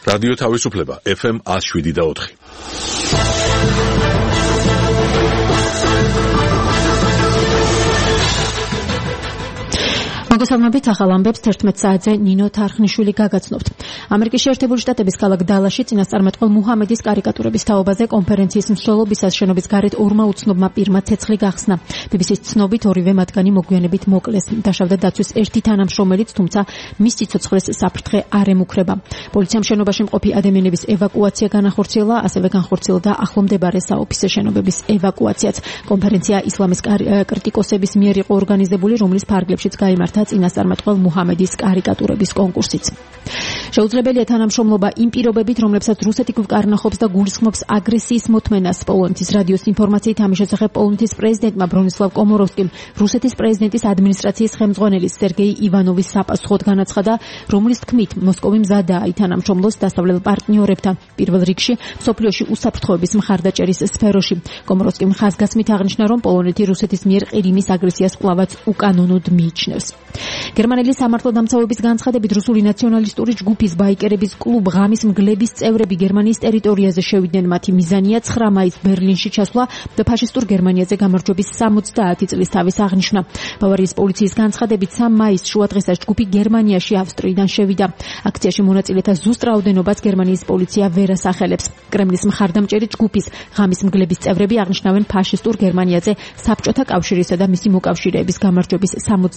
რადიო თავისუფლება FM 107.4. მოგესალმებით, ახალ ამბებს 11 საათზე ნინო თარხნიშვილი გაგაცნობთ. ამერიკის შეერთებული შტატების ქალაქ დალასში წინასწარმეტყველ მუჰამედის კარიკატურების თაობაზე კონფერენციის მსვლელობისას შენობის გარეთ ორმა უცნობმა პირმა ცეცხლი გახსნა. BBC-ს ცნობით ორივე მათგანი მოგვიანებით მოკლეს. დაშავდა დაცვის ერთი თანამშრომელიც, თუმცა მის სიცოცხლეს საფრთხე არ ემუქრება. პოლიციამ შენობაში მყოფი ადამიანების ევაკუაცია განახორციელა, ასევე განხორციელდა ახლომდებარე საოფისე შენობების ევაკუაციაც. კონფერენცია ისლამის კრიტიკოსების მიერ იყო ორგანიზებული, რომლის ფარგლებშიც გაიმართა წინასწარმეტყველ მუჰამედის კარიკატურების კონკურსიც. შეუძლებელია თანამშრომლობა იმ პირობებით, რომლებსაც რუსეთი გვკარნახობს და გულისხმობს აგრესიის მოთმენას. პოლონეთის რადიოს ინფორმაციით ამის შესახებ პოლონეთის პრეზიდენტმა ბრონისლავ კომოროვსკიმ რუსეთის პრეზიდენტის ადმინისტრაციის ხელმძღვანელის სერგეი ივანოვის საპასუხოდ განაცხადა, რომლის თქმით მოსკოვი მზადაა თანამშრომლოს დასავლელ პარტნიორებთან, პირველ რიგში მსოფლიოში უსაფრთხოების მხარდაჭერის სფეროში. კომოროვსკიმ ხაზგასმით აღნიშნა, რომ პოლონეთი რუსეთის მიერ ყირიმის აგრესიას კვლავაც უკანონოდ მიიჩნევს. გერმანელი სამართლოდამცავების განცხადებით რუსული ნაციონალისტური ჯგუფის ბაიკერების კლუბ ღამის მგლების წევრები გერმანიის ტერიტორიაზე შევიდნენ. მათი მიზანია 9 მაისს ბერლინში ჩასვლა და ფაშისტურ გერმანიაზე გამარჯვების 70 წლის თავის აღნიშვნა. ბავარიის პოლიციის განცხადებით 3 მაისს შუადღესაც ჯგუფი გერმანიაში ავსტრიიდან შევიდა. აქციაში მონაწილეთა ზუსტ რაოდენობას გერმანიის პოლიცია ვერ ასახელებს. კრემლის მხარდამჭერი ჯგუფის ღამის მგლების წევრები აღნიშნავენ ფაშისტურ გერმანიაზე საბჭოთა კავშირისა და მისი მოკავშირეების გამარჯვების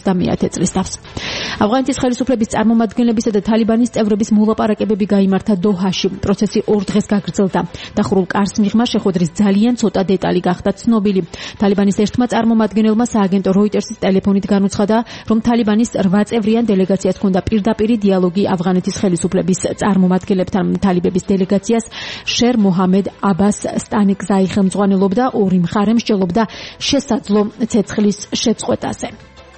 70 წლის თავს. ავღანეთის ხელისუფლების წარმომადგენლებისა და თალიბანის წევრების მოლაპარაკებები გაიმართა დოჰაში. პროცესი 2 დღეს გაგრძელდა. დახურულ კარს მიღმა შეხვედრის ძალიან ცოტა დეტალი გახდა ცნობილი. თალიბანის ერთმა წარმომადგენელმა სააგენტო როიტერსის ტელეფონით განუცხადა, რომ თალიბანის 8 წევრიან დელეგაციას ჰქონდა პირდაპირი დიალოგი ავღანეთის ხელისუფლების წარმომადგენლებთან. თალიბების დელეგაციას შერ მოჰამედ აბას სტანიკზაი ხელმძღვანელობდა, ორი მხარე მსჯელობდა შესაძლო ცეცხლის შეწყვეტაზე.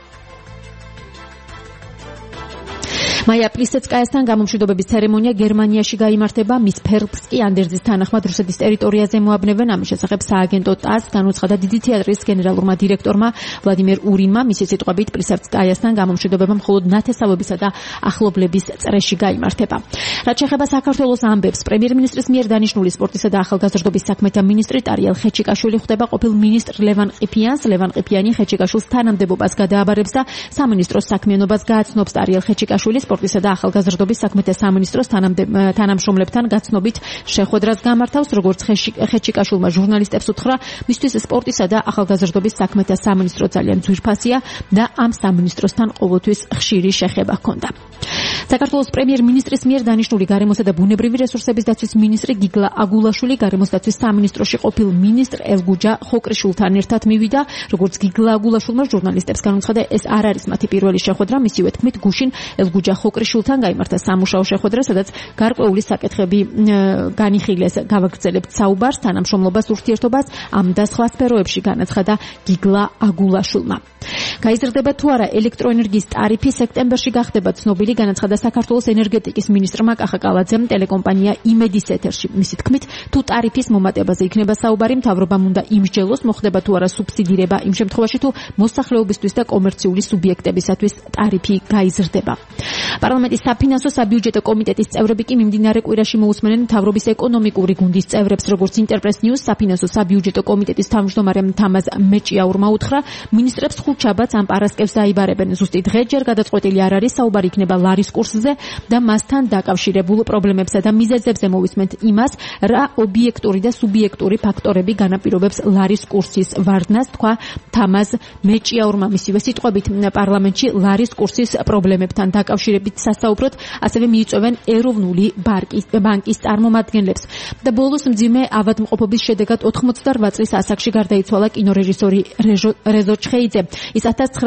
მაია პლისეცკაიასთან გამომშვიდობების ცერემონია გერმანიაში გაიმართება. მის ფერბსკი ანდერძის თანახმად რუსეთის ტერიტორიაზე მოაბნევენ. ამის შესახებ სააგენტო ტას განუცხადა დიდი თეატრის გენერალურმა დირექტორმა ვლადიმერ ურინმა. მისი სიტყვებით პლისეცკაიასთან გამომშვიდობება მხოლოდ ნათესავებისა და ახლობლების წრეში გაიმართება. რაც შეეხება საქართველოს ამბებს, პრემიერ-მინისტრის მიერ დანიშნული სპორტისა და ახალგაზრდობის საქმეთა მინისტრი ტარიელ ხეჩიკაშვილი ხვდება ყოფილ მინისტრ ლევან ყიფიანს. ლევან ყიფიანი ხეჩიკაშვილს თანამდებობას გადააბარებს და სამინისტროს საქმიანობას გააცნობს. ტარიელ ხეჩიკაშვილი სპორტისა და ახალგაზრდობის საქმეთა სამინისტროს თანამშრომლებთან გაცნობით შეხვედრას გამართავს. როგორც ხეჩიკაშვილმა ჟურნალისტებს უთხრა, მისთვის სპორტისა და ახალგაზრდობის საქმეთა სამინისტრო ძალიან ძვირფასია და ამ სამინისტროსთან ყოველთვის ხშირი შეხება ჰქონდა. საქართველოს პრემიერ-მინისტრის მიერ დანიშნული გარემოსა და ბუნებრივი რესურსების დაცვის მინისტრი გიგლა აგულაშვილი გარემოს დაცვის სამინისტროში ყოფილ მინისტრ ელგუჯა ხოკრიშვილთან ერთად მივიდა. როგორც გიგლა აგულაშვილმა ჟურნალისტებს განუცხადა, ეს არ არის მათი პირველი შეხვედრა. მისივე თქმით, გუშინ ელგუჯა ხოკრიშვილთან გაიმართა სამუშაო შეხვედრა, სადაც გარკვეული საკითხები განიხილეს. გავაგრძელებთ საუბარს, თანამშრომლობას, ურთიერთობას ამ და სხვა სფეროებში, განაცხადა გიგლა აგულაშვილმა. გაიზრდება თუ არა ელექტროენერგიის ტარიფი სექტემბერში გახდება ცნობილი, განაცხადა საქართველოს ენერგეტიკის მინისტრმა კახაკალაძემ ტელეკომპანია იმედის ეთერში. მისი თქმით, თუ ტარიფის მომატებაზე იქნება საუბარი, მთავრობამ უნდა იმსჯელოს, მოხდება თუ არა სუბსიდირება იმ შემთხვევაში, თუ მოსახლეობისთვის და კომერციული სუბიექტებისათვის ტარიფი გაიზრდება. პარლამენტის საფინანსო საბიუჯეტო კომიტეტის წევრები კი მიმდინარე კვირაში მოусმენენ მთავრობის ეკონომიკური გუნდის წევრებს. როგორც ინტერპრეს ნიუს საფინანსო საბიუჯეტო კომიტეტის თავმჯდომარემ თამაზ მეჭიაურმა უთხრა, მინისტრებს ხუთშაბათს ამ პარასკევს დაიბარებენ. ზუსტი დღე ჯერ გადაწყვეტილი არ არის, საუბარი იქნება ლარის კურსზე და მასთან დაკავშირებულ პრობლემებსა და მიზეზებზე. მოვისმენთ იმას, რა ობიექტური და სუბიექტური ფაქტორები განაპირობებს ლარის კურსის ვარდნას, თქვა თამაზ მეჭიაურმა. მისივე სიტყვებით, პარლამენტში ლარის კურსის პრობლემებთან დაკავშირებით სასაუბროდ ასევე მიიწვევენ ეროვნული ბანკის წარმომადგენლებს. და ბოლოს მძიმე ავადმყოფობის შედეგად 88 წლის ასაკში გარდაიცვალა კინორეჟისორი რეზო ჩხეიძე. ის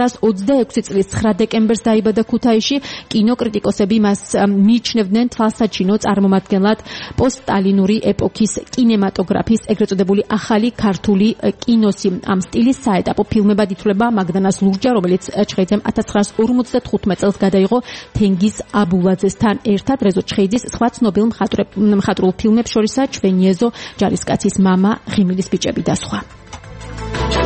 1926 წლის 9 დეკემბერს დაიბადა ქუთაისში. კინოკრიტიკოსები მას მიიჩნევდნენ თვალსაჩინო წარმომადგენლად პოსტსტალინური ეპოქის კინემატოგრაფის, ეგრეთ წოდებული ახალი ქართული კინოსი. ამ სტილის საეტაპო ფილმებად ითვლება მაგდანას ლურჯა, რომელიც ჩხეიძემ 1955 წელს გადაიღო თენგიზ აბულაძესთან ერთად. რეზო ჩხეიძის სხვა ცნობილ მხატვრულ ფილმებს შორისაა ჩვენი ეზო, ჯარისკაცის მამა, ღიმილის ბიჭები და სხვა.